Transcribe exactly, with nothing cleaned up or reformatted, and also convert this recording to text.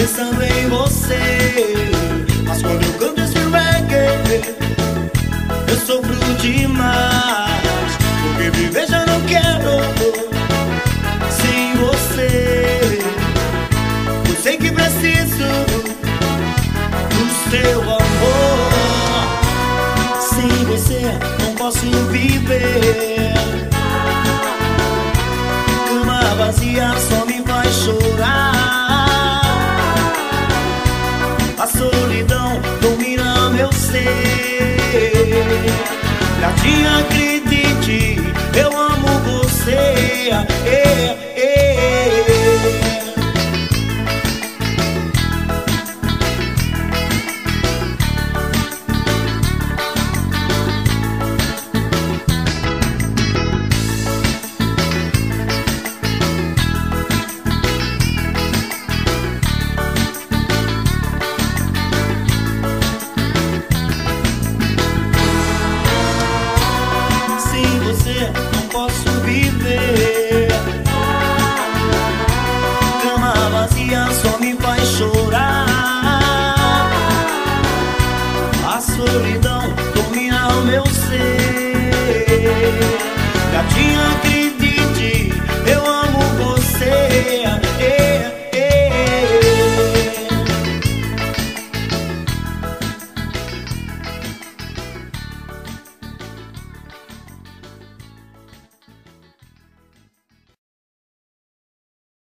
pensando em você. Mas quando eu canto esse reggae, eu sofro demais, porque viver já não quero sem você. Eu sei que preciso do seu amor. Sem você não posso viver. Cama vazia só me faz chorar. A solidão domina meu ser. Gatinha, acredite, eu amo você. É, é. Não posso viver. Cama vazia só me faz chorar. A solidão domina o meu ser. Gatinha,